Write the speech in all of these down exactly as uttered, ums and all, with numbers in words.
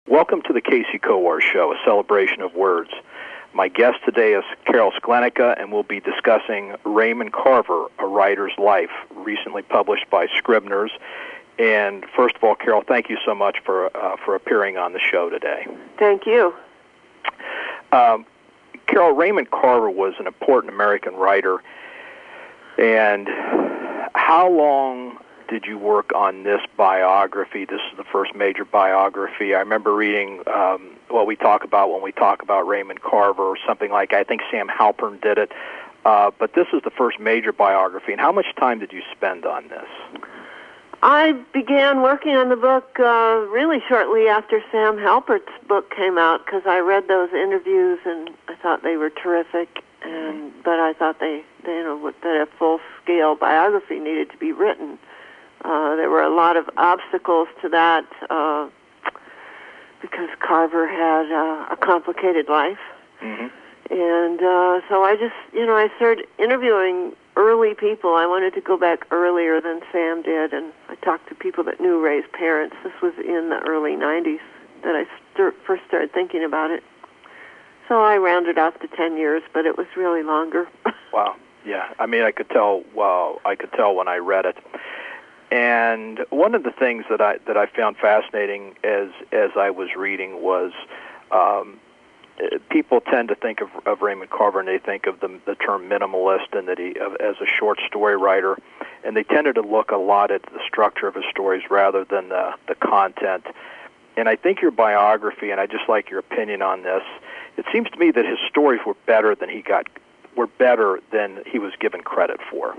Welcome to the Casey Kowar Show, a celebration of words. My guest today is Carol Sklenica, and we'll be discussing Raymond Carver, A Writer's Life, recently published by Scribner's. And first of all, Carol, thank you so much for uh, for appearing on the show today. Thank you. Um, Carol, Raymond Carver was an important American writer. And how long did you work on this biography? This is the first major biography. I remember reading um, what we talk about when we talk about Raymond Carver, or something like, I think Sam Halpern did it. Uh, but this is the first major biography. And how much time did you spend on this? I began working on the book uh, really shortly after Sam Halpert's book came out, because I read those interviews and I thought they were terrific. And but I thought they, they you know, that a full-scale biography needed to be written. Uh, there were a lot of obstacles to that uh, because Carver had uh, a complicated life. Mm-hmm. And uh, so I just, you know, I started interviewing early people. I wanted to go back earlier than Sam did, and I talked to people that knew Ray's parents. This was in the early nineties that I st- first started thinking about it. So I rounded off to ten years, but it was really longer. Wow. Yeah. I mean, I could tell. Well, I could tell when I read it. And one of the things that I that I found fascinating as as I was reading was um, people tend to think of, of Raymond Carver, and they think of the, the term minimalist, and that he of, as a short story writer, and they tended to look a lot at the structure of his stories rather than the the content. And I think your biography, and I just like your opinion on this. It seems to me that his stories were better than he got were better than he was given credit for.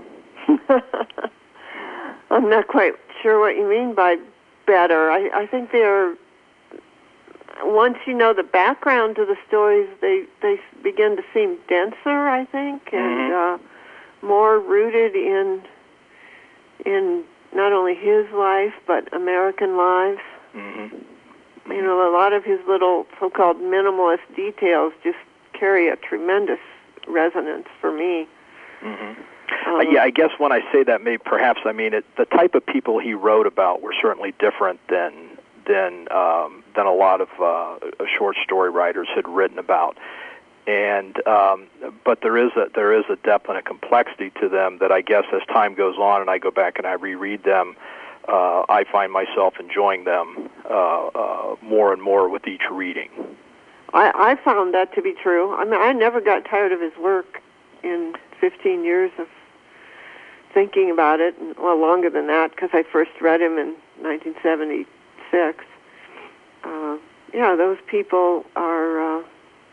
I'm not quite sure what you mean by better. I, I think they're, once you know the background to the stories, they, they begin to seem denser, I think, and uh, more rooted in in not only his life, but American lives. Mm-hmm. You know, a lot of his little so-called minimalist details just carry a tremendous resonance for me. Mm-hmm. Uh, yeah, I guess when I say that, maybe perhaps I mean it, the type of people he wrote about were certainly different than than um, than a lot of uh, short story writers had written about, and um, but there is a there is a depth and a complexity to them that I guess as time goes on and I go back and I reread them, uh, I find myself enjoying them uh, uh, more and more with each reading. I, I found that to be true. I mean, I never got tired of his work in fifteen years of thinking about it, well, longer than that, because I first read him in nineteen seventy-six. Uh, yeah, those people are uh,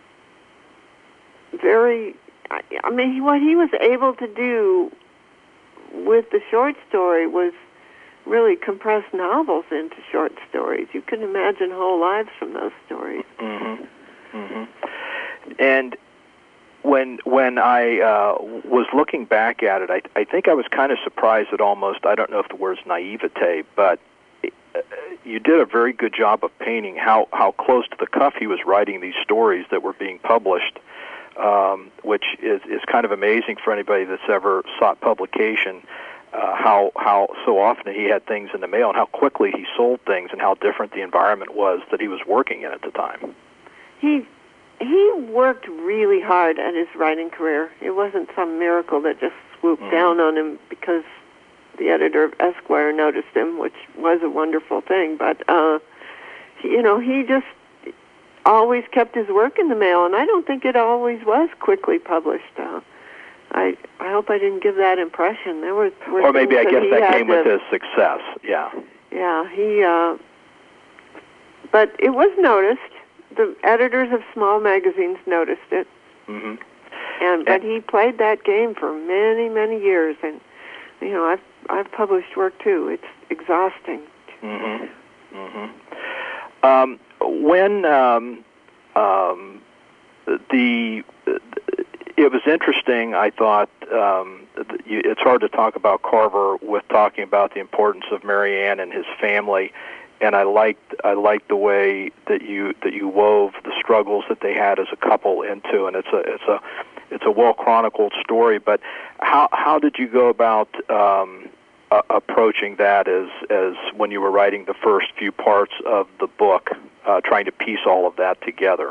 very, I, I mean, what he was able to do with the short story was really compress novels into short stories. You can imagine whole lives from those stories. Mm-hmm. Mm-hmm. And When when I uh, was looking back at it, I, I think I was kind of surprised at almost, I don't know if the word's naivete, but uh, you did a very good job of painting how, how close to the cuff he was writing these stories that were being published, um, which is, is kind of amazing for anybody that's ever sought publication, uh, how, how so often he had things in the mail and how quickly he sold things and how different the environment was that he was working in at the time. He... He worked really hard at his writing career. It wasn't some miracle that just swooped mm-hmm. down on him because the editor of Esquire noticed him, which was a wonderful thing. But, uh, he, you know, he just always kept his work in the mail, and I don't think it always was quickly published. Uh, I I hope I didn't give that impression. There were, were or maybe I guess that, that came to, with his success. Yeah. Yeah. He. Uh, but it was noticed. The editors of small magazines noticed it, mm-hmm. and but he played that game for many, many years. And you know, I've I've published work too. It's exhausting. Mm-hmm. Mm-hmm. Um, when um, um, the it was interesting, I thought um, it's hard to talk about Carver with talking about the importance of Mary Ann and his family. And I liked I liked the way that you that you wove the struggles that they had as a couple into, and it's a it's a it's a well chronicled story. But how how did you go about um, uh, approaching that as as when you were writing the first few parts of the book, uh, trying to piece all of that together?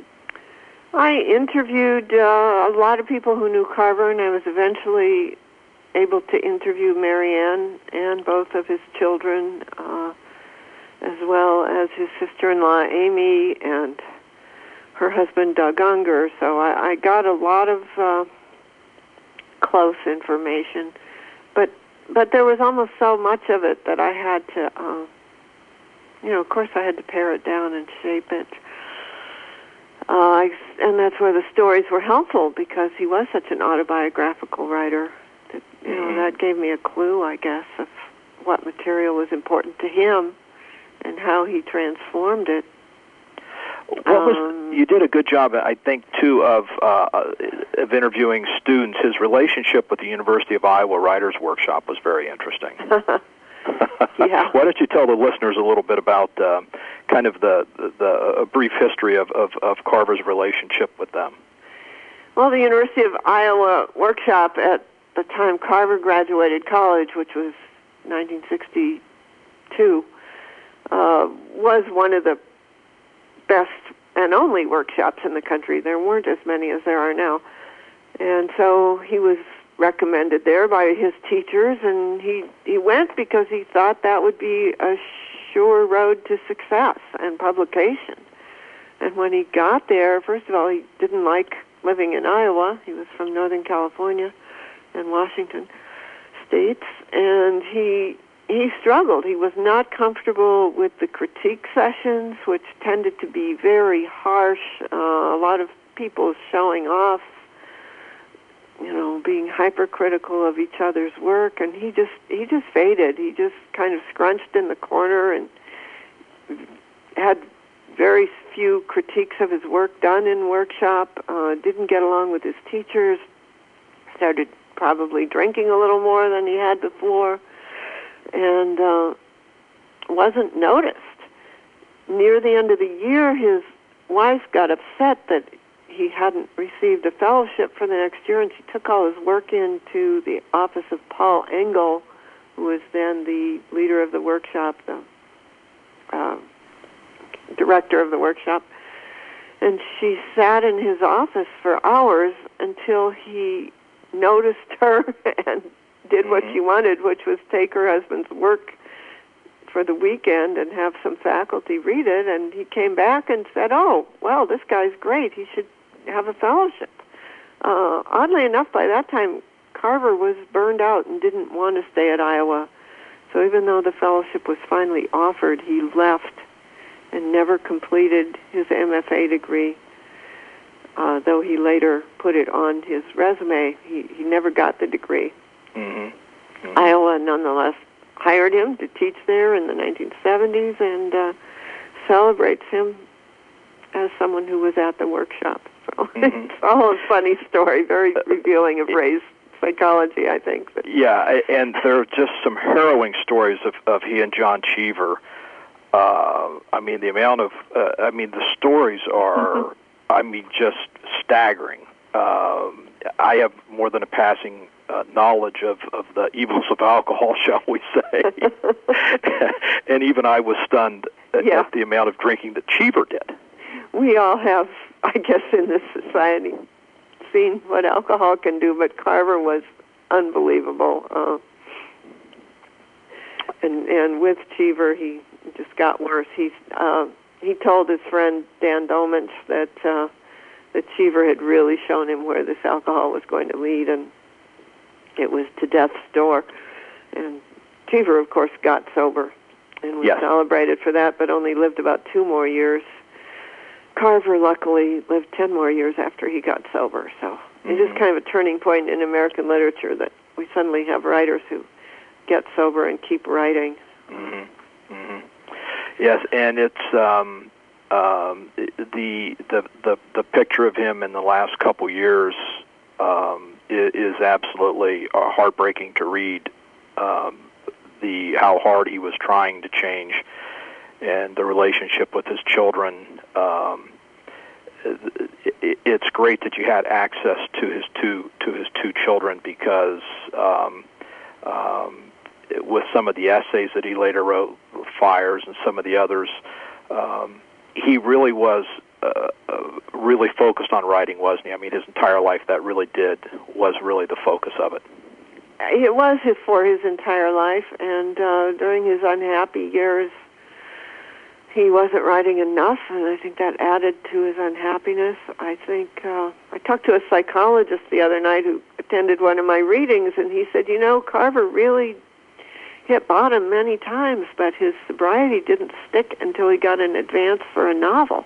I interviewed uh, a lot of people who knew Carver, and I was eventually able to interview Marianne and both of his children, uh, as well as his sister-in-law Amy and her husband Doug Unger. So I, I got a lot of uh, close information, but but there was almost so much of it that I had to, uh, you know, of course I had to pare it down and shape it. Uh, I, and that's where the stories were helpful, because he was such an autobiographical writer. That, you know, Mm-hmm. that gave me a clue, I guess, of what material was important to him and how he transformed it. What was, Um, you did a good job, I think, too, of uh, of interviewing students. His relationship with the University of Iowa Writers Workshop was very interesting. Yeah. Why don't you tell the listeners a little bit about uh, kind of the, the, the a brief history of, of, of Carver's relationship with them? Well, the University of Iowa Workshop, at the time Carver graduated college, which was nineteen sixty-two, uh, was one of the best and only workshops in the country. There weren't as many as there are now. And so he was recommended there by his teachers, and he, he went because he thought that would be a sure road to success and publication. And when he got there, first of all, he didn't like living in Iowa. He was from Northern California and Washington states, and he he struggled. He was not comfortable with the critique sessions, which tended to be very harsh, uh, a lot of people showing off, you know, being hypercritical of each other's work, and he just he just faded. He just kind of scrunched in the corner and had very few critiques of his work done in workshop, uh, didn't get along with his teachers, started probably drinking a little more than he had before, and uh, wasn't noticed. Near the end of the year, his wife got upset that he hadn't received a fellowship for the next year, and she took all his work into the office of Paul Engel, who was then the leader of the workshop, the uh, director of the workshop. And she sat in his office for hours until he noticed her and did what she wanted, which was take her husband's work for the weekend and have some faculty read it. And he came back and said, oh, well, this guy's great. He should have a fellowship. Uh, oddly enough, by that time, Carver was burned out and didn't want to stay at Iowa. So even though the fellowship was finally offered, he left and never completed his M F A degree, uh, though he later put it on his resume. He, he never got the degree. Mm-hmm. Mm-hmm. Iowa, nonetheless, hired him to teach there in the nineteen seventies and uh, celebrates him as someone who was at the workshop. So Mm-hmm. it's all a funny story, very revealing of race psychology, I think. But Yeah, and there are just some harrowing stories of, of he and John Cheever. Uh, I mean, the amount of, uh, I mean, the stories are, mm-hmm. I mean, just staggering. Um, I have more than a passing uh, knowledge of, of the evils of alcohol, shall we say. And even I was stunned at, yeah. at the amount of drinking that Cheever did. We all have, I guess, in this society, seen what alcohol can do, but Carver was unbelievable. Uh, and and with Cheever, he just got worse. He uh, he told his friend Dan Dolmans that uh, that Cheever had really shown him where this alcohol was going to lead, and it was to death's door. And Cheever, of course, got sober and was yes. celebrated for that, but only lived about two more years. Carver, luckily, lived ten more years after he got sober. So mm-hmm. it is kind of a turning point in American literature that we suddenly have writers who get sober and keep writing. Mm-hmm. Mm-hmm. Yes, and it's um, um, the, the the the picture of him in the last couple years um, is, is absolutely uh, heartbreaking to read. Um, the how hard he was trying to change, and the relationship with his children. Um, it, it's great that you had access to his two to his two children because um, um, with some of the essays that he later wrote, Fires and some of the others, um, he really was uh, uh, really focused on writing, wasn't he? I mean, his entire life, that really did, was really the focus of it. It was his, for his entire life, and uh, during his unhappy years, he wasn't writing enough, and I think that added to his unhappiness. I think uh, I talked to a psychologist the other night who attended one of my readings, and he said, you know, Carver really hit bottom many times, but his sobriety didn't stick until he got an advance for a novel.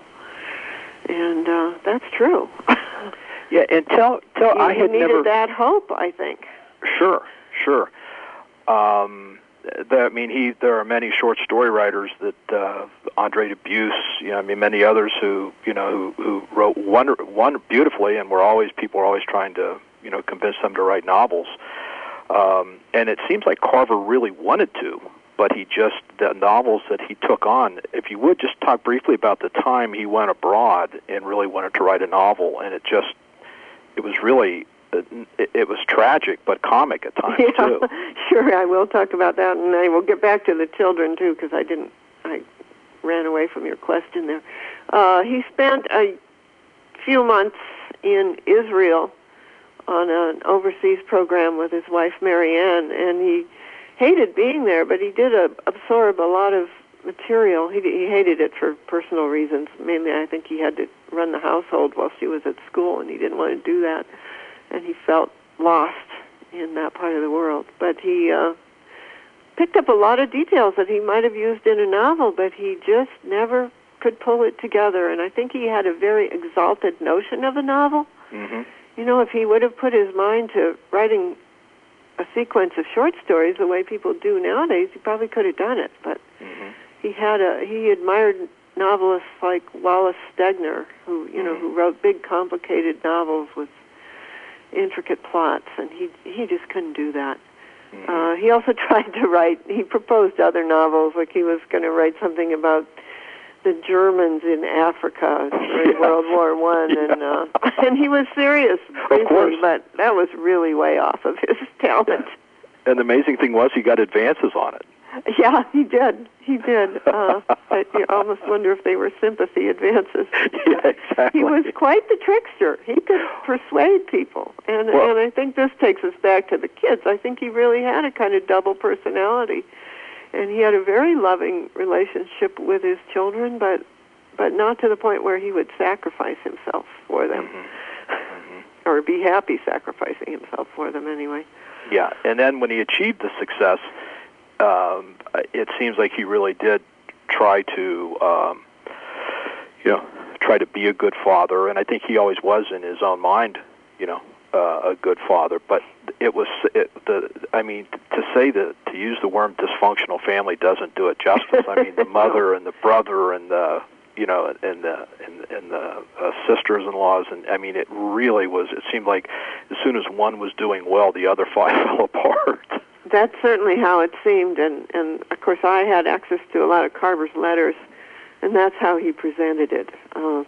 And uh, that's true. Yeah, and tell, tell he, I had he needed never... that hope, I think. Sure, sure. Um, the, I mean, he. There are many short story writers that uh, Andre Dubus, you know, I mean, many others who, you know, who, who wrote one, one beautifully, and were always people were always trying to, you know, convince them to write novels. Um, and it seems like Carver really wanted to, but he just, the novels that he took on, if you would just talk briefly about the time he went abroad and really wanted to write a novel, and it just, it was really, it, it was tragic, but comic at times, yeah, too. Sure, I will talk about that, and I will get back to the children, too, because I didn't, I ran away from your question there. Uh, he spent a few months in Israel on an overseas program with his wife Marianne, and he hated being there, but he did uh, absorb a lot of material. He, he hated it for personal reasons. Mainly, I think he had to run the household while she was at school, and he didn't want to do that, and he felt lost in that part of the world. But he uh, picked up a lot of details that he might have used in a novel, but he just never could pull it together, and I think he had a very exalted notion of a novel. Mm-hmm. You know, if he would have put his mind to writing a sequence of short stories the way people do nowadays, he probably could have done it. But mm-hmm. he had a he admired novelists like Wallace Stegner, who you know mm-hmm. who wrote big, complicated novels with intricate plots, and he he just couldn't do that. Mm-hmm. Uh, he also tried to write. He proposed other novels, like he was going to write something about the Germans in Africa during World War One, yeah. and uh, and he was serious briefly, but that was really way off of his talent. And the amazing thing was, he got advances on it. Yeah, he did. He did. Uh, but you almost wonder if they were sympathy advances. Yeah, exactly. He was quite the trickster. He could persuade people, and well, and I think this takes us back to the kids. I think he really had a kind of double personality. And he had a very loving relationship with his children, but but not to the point where he would sacrifice himself for them, mm-hmm. Mm-hmm. or be happy sacrificing himself for them anyway. Yeah, and then when he achieved the success, um, it seems like he really did try to, um, you know, try to be a good father, and I think he always was in his own mind, you know, uh, a good father. But it was it, the. I mean, to say that to use the word dysfunctional family doesn't do it justice. I mean, the mother and the brother and the you know and the and, and the uh, sisters-in-laws, and I mean, it really was. It seemed like as soon as one was doing well, the other five fell apart. That's certainly how it seemed, and and of course I had access to a lot of Carver's letters, and that's how he presented it. Uh,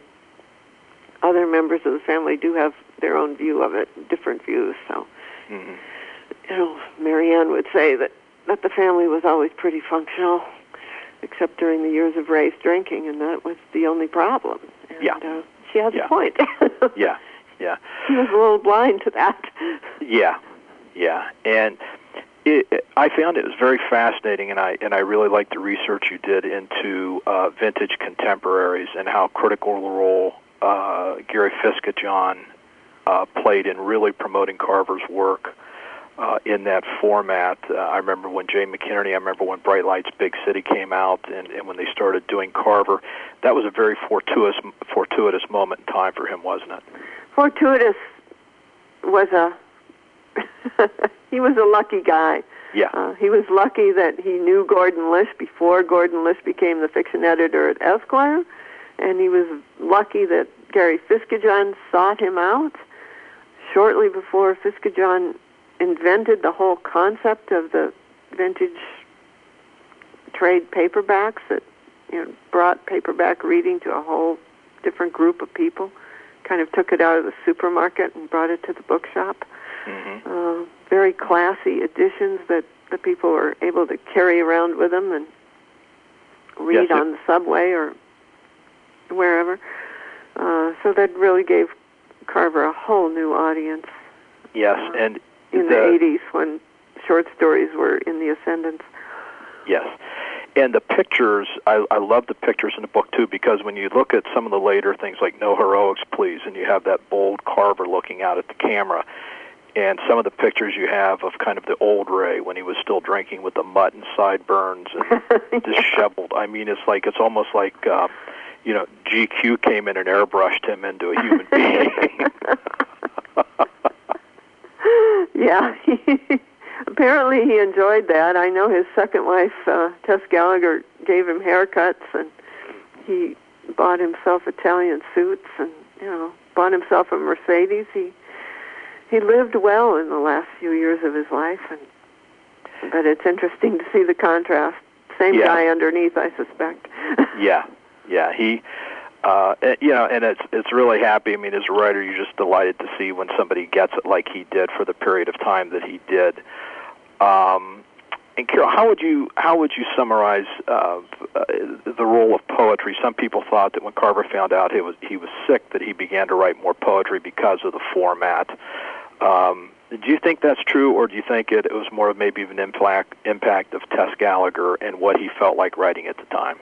other members of the family do have their own view of it, different views. So, mm-hmm. you know, Marianne would say that, that the family was always pretty functional, except during the years of Ray's drinking, and that was the only problem. And, yeah. Uh, she has yeah. a point. yeah, yeah. She was a little blind to that. Yeah, yeah. And it, it, I found it was very fascinating, and I and I really liked the research you did into uh, vintage contemporaries and how critical a role uh, Gary Fisketjon Uh, played in really promoting Carver's work uh, in that format. Uh, I remember when Jay McInerney, I remember when Bright Lights, Big City came out, and, and when they started doing Carver. That was a very fortuitous, fortuitous moment in time for him, wasn't it? Fortuitous was a... he was a lucky guy. Yeah. Uh, he was lucky that he knew Gordon Lish before Gordon Lish became the fiction editor at Esquire, and he was lucky that Gary Fisketjon sought him out shortly before Fisketjon invented the whole concept of the vintage trade paperbacks that you know brought paperback reading to a whole different group of people. Kind of took it out of the supermarket and brought it to the bookshop. Mm-hmm. Uh, very classy editions that the people were able to carry around with them and read yes, on the subway or wherever. Uh, so that really gave Carver a whole new audience. Yes, uh, and in the, the eighties when short stories were in the ascendance. Yes. And the pictures, I, I love the pictures in the book, too, because when you look at some of the later things like No Heroics, Please, and you have that bold Carver looking out at the camera, and some of the pictures you have of kind of the old Ray when he was still drinking with the mutt and sideburns and yeah. disheveled. I mean, it's like, it's almost like, uh, you know, G Q came in and airbrushed him into a human being. Yeah. Apparently he enjoyed that. I know his second wife, uh, Tess Gallagher, gave him haircuts, and he bought himself Italian suits and, you know, bought himself a Mercedes. He he lived well in the last few years of his life, and but it's interesting to see the contrast. Same yeah. guy underneath, I suspect. yeah, yeah. He, uh, you know, and it's it's really happy. I mean, as a writer, you're just delighted to see when somebody gets it like he did for the period of time that he did. Um, and Carol, how would you how would you summarize uh, uh, the role of poetry? Some people thought that when Carver found out he was he was sick, that he began to write more poetry because of the format. Um, do you think that's true, or do you think it, it was more of maybe of an impact impact of Tess Gallagher and what he felt like writing at the time?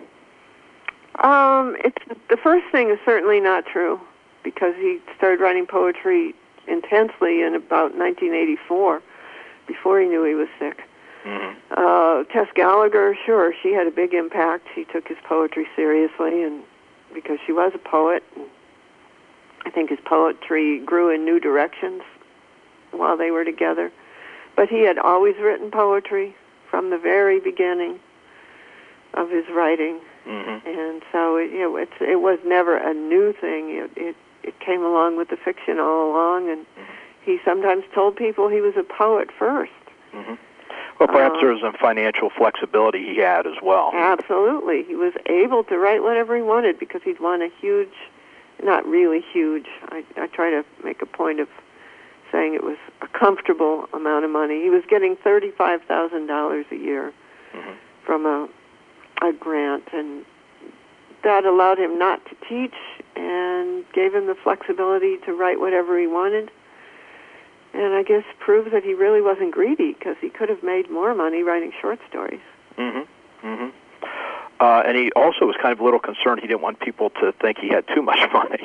Um, it's the first thing is certainly not true, because he started writing poetry intensely in about nineteen eighty-four. Before he knew he was sick. Mm-hmm. Uh, Tess Gallagher, sure, she had a big impact. She took his poetry seriously, and because she was a poet, and I think his poetry grew in new directions while they were together. But he had always written poetry from the very beginning of his writing, mm-hmm. and so it, you know, it's, it was never a new thing. It, it it came along with the fiction all along, and mm-hmm. he sometimes told people he was a poet first. Mm-hmm. Well, perhaps uh, there was some financial flexibility he had as well. Absolutely. He was able to write whatever he wanted because he'd won a huge, not really huge, I, I try to make a point of saying it was a comfortable amount of money. He was getting thirty-five thousand dollars a year mm-hmm. from a, a grant, and that allowed him not to teach and gave him the flexibility to write whatever he wanted. And I guess proves that he really wasn't greedy, because he could have made more money writing short stories. Mm-hmm. Mm-hmm. Uh, and he also was kind of a little concerned he didn't want people to think he had too much money.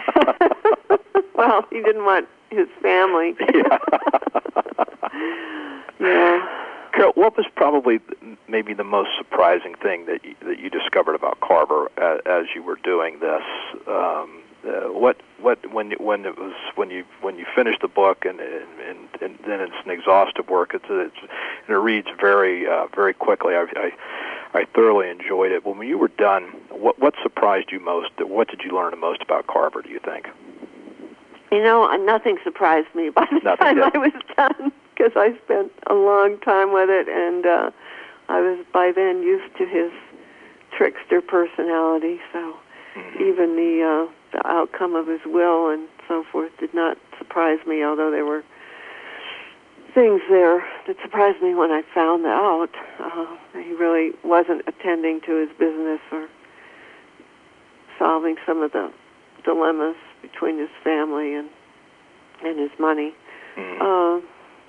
Well, he didn't want his family. Yeah. Yeah. Carol, what was probably maybe the most surprising thing that you, that you discovered about Carver as, as you were doing this? Um, uh, what what when when it was when you when you finished the book and and, and then it's an exhaustive work. It's, it's and it reads very uh, very quickly. I, I I thoroughly enjoyed it. When you were done, what what surprised you most? What did you learn the most about Carver, do you think? You know, nothing surprised me by the Nothing time did. I was done, because I spent a long time with it, and uh, I was by then used to his trickster personality, so mm-hmm. even the, uh, the outcome of his will and so forth did not surprise me, although there were things there that surprised me when I found out. Uh, he really wasn't attending to his business or solving some of the dilemmas between his family and and his money. Mm. Uh,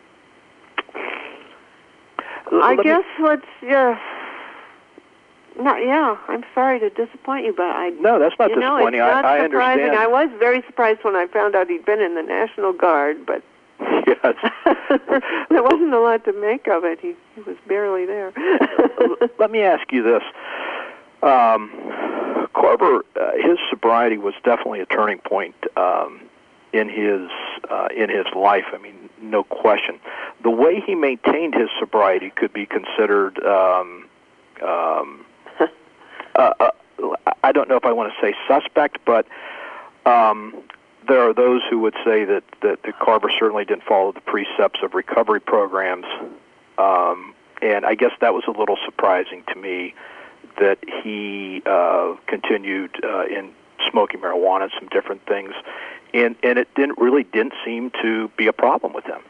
L- I let guess me... what's yeah, not yeah. I'm sorry to disappoint you, but I no, that's not you know, disappointing. It's not I, I surprising. understand. I was very surprised when I found out he'd been in the National Guard, but yes, there wasn't a lot to make of it. He he was barely there. Let me ask you this. Um, Carver, uh, his sobriety was definitely a turning point um, in his uh, in his life. I mean, no question. The way he maintained his sobriety could be considered. Um, um, uh, uh, I don't know if I want to say suspect, but um, there are those who would say that, that that Carver certainly didn't follow the precepts of recovery programs, um, and I guess that was a little surprising to me, that he uh, continued uh, in smoking marijuana and some different things, and and it didn't really didn't seem to be a problem with him.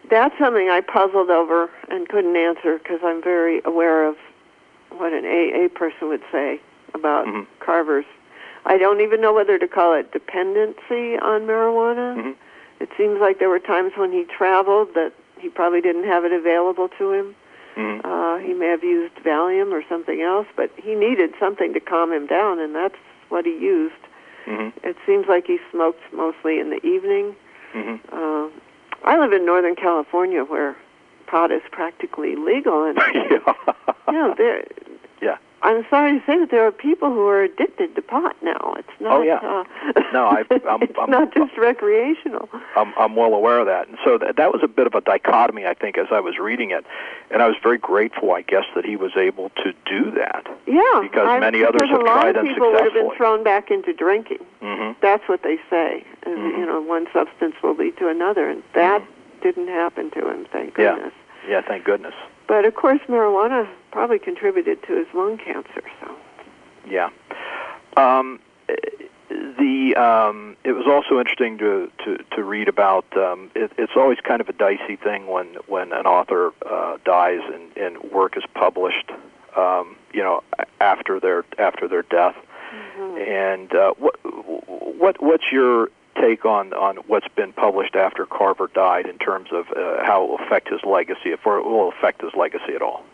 that's something I puzzled over and couldn't answer because I'm very aware of what an A A person would say about mm-hmm. Carver's. I don't even know whether to call it dependency on marijuana. Mm-hmm. It seems like there were times when he traveled that he probably didn't have it available to him. Mm-hmm. Uh, he may have used Valium or something else, but he needed something to calm him down, and that's what he used. Mm-hmm. It seems like he smoked mostly in the evening. Mm-hmm. Uh, I live in Northern California, where pot is practically legal, and yeah. you know, there. Yeah. I'm sorry to say that there are people who are addicted to pot now. It's not. Oh yeah. Uh, no, I, I'm. it's I'm, not just recreational. I'm, I'm well aware of that, and so that, that was a bit of a dichotomy, I think, as I was reading it, and I was very grateful, I guess, that he was able to do that. Yeah, because I, many because others have a lot tried of people unsuccessfully. would have been thrown back into drinking. Mm-hmm. That's what they say. And, mm-hmm. You know, one substance will lead to another, and that mm-hmm. didn't happen to him. Thank yeah. goodness. Yeah, thank goodness. But of course, marijuana probably contributed to his lung cancer. So. Yeah. Um, the um, it was also interesting to to, to read about. Um, it, it's always kind of a dicey thing when when an author uh, dies and, and work is published. Um, you know, after their after their death. Mm-hmm. And uh, what what what's your take on, on what's been published after Carver died in terms of uh, how it will affect his legacy, if it will affect his legacy at all?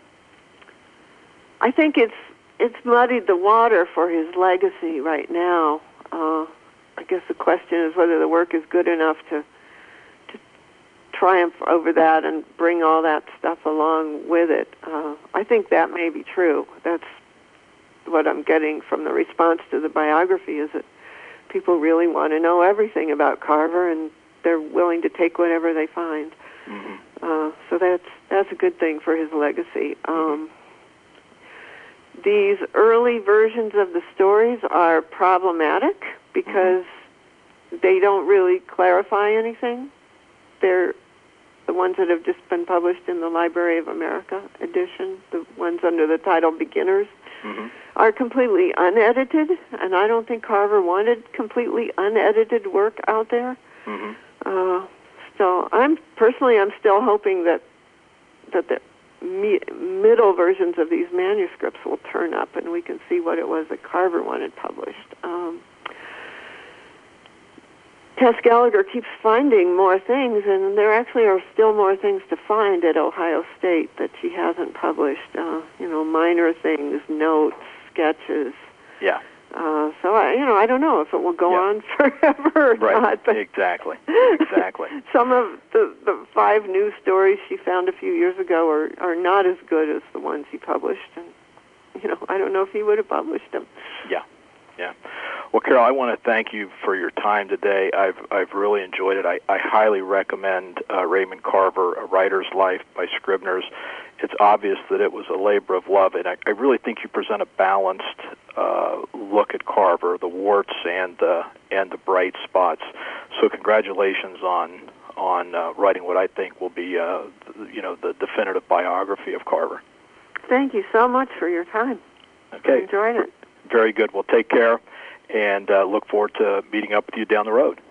I think it's it's muddied the water for his legacy right now. Uh, I guess the question is whether the work is good enough to to triumph over that and bring all that stuff along with it. Uh, I think that may be true. That's what I'm getting from the response to the biography, is that people really want to know everything about Carver, and they're willing to take whatever they find. Mm-hmm. Uh, so that's that's a good thing for his legacy. Um, these early versions of the stories are problematic because mm-hmm. they don't really clarify anything. They're the ones that have just been published in the Library of America edition, the ones under the title Beginners, mm-hmm. are completely unedited, and I don't think Carver wanted completely unedited work out there. Mm-hmm. Uh, so I'm personally, I'm still hoping that that the me, middle versions of these manuscripts will turn up, and we can see what it was that Carver wanted published. Um, Tess Gallagher keeps finding more things, and there actually are still more things to find at Ohio State that she hasn't published. Uh, you know, minor things, notes, sketches. Yeah. Uh, so I, you know, I don't know if it will go yeah. on forever or right. not. But exactly. Exactly. Some of the the five new stories she found a few years ago are are not as good as the ones he published, and you know, I don't know if he would have published them. Yeah. Yeah. Well, Carol, I want to thank you for your time today. I've I've really enjoyed it. I, I highly recommend uh, Raymond Carver, A Writer's Life by Scribner's. It's obvious that it was a labor of love, and I, I really think you present a balanced uh, look at Carver, the warts and the and the bright spots. So, congratulations on on uh, writing what I think will be, uh, you know, the definitive biography of Carver. Thank you so much for your time. Okay. I enjoyed it. Very good. Well, take care, and uh, look forward to meeting up with you down the road.